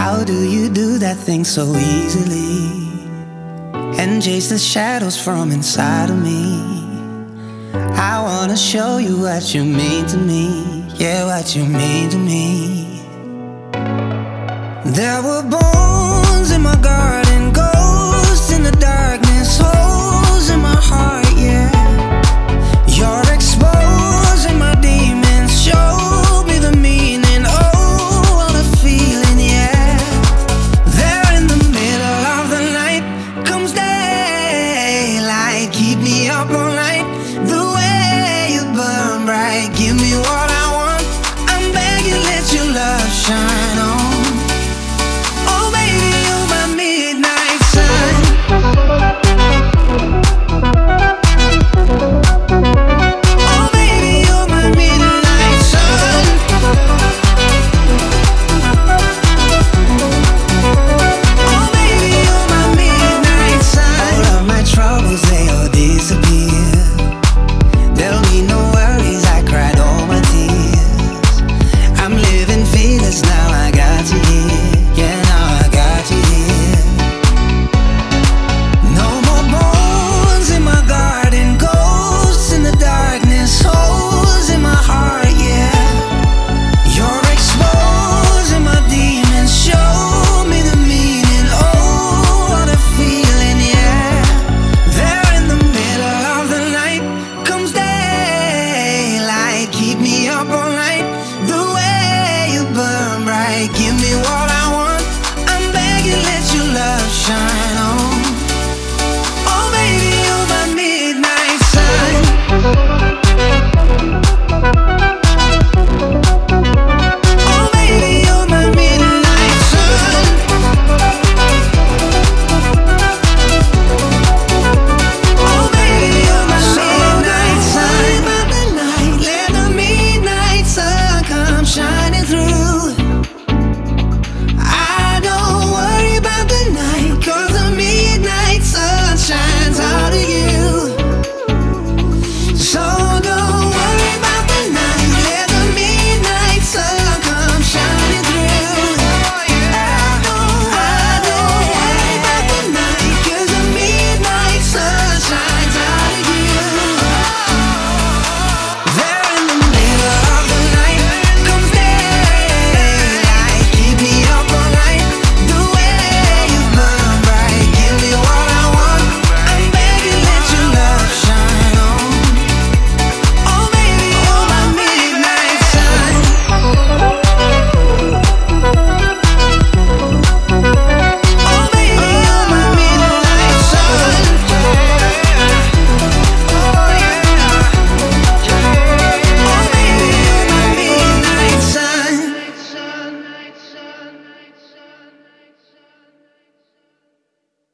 How do you do that thing so easily and chase the shadows from inside of me? I wanna show you what you mean to me, yeah, what you mean to me. There were bones in my garden